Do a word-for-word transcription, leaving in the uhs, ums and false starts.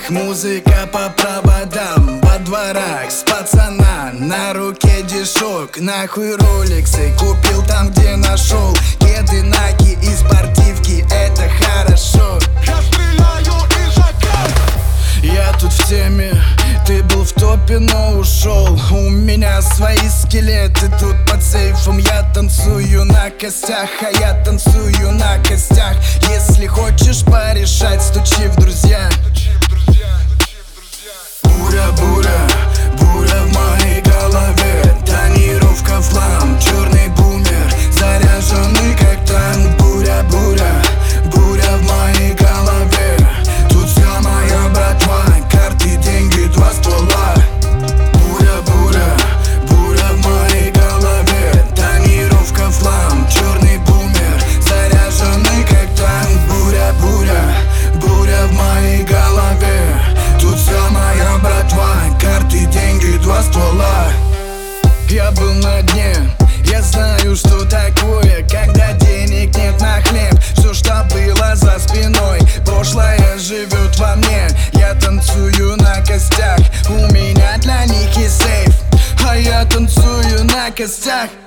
Музыка по проводам, во дворах с пацана. На руке дешок, нахуй роликсы купил там, где нашел. Кеды, наки и спортивки, это хорошо. Я стреляю из АК. Я тут в теме, ты был в топе, но ушел. У меня свои скелеты тут под сейфом. Я танцую на костях, а я танцую на костях. Если хочешь порешать, стучи в друзья. Буря, буря, буря в моей голове. Тонировка флам, черный бумер, заряженный как танк. Буря, буря, буря в моей голове. Тут вся моя братва, карты, деньги, два ствола. Буря, буря, буря в моей голове. Тонировка флам, черный бумер, заряженный как танк. Буря, буря, буря в моей голове. Тут вся моя братва, карты, деньги, два ствола. Я был на дне, я знаю, что такое, когда денег нет на хлеб. Все, что было за спиной, прошлое живет во мне. Я танцую на костях, у меня для них есть сейф, а я танцую на костях.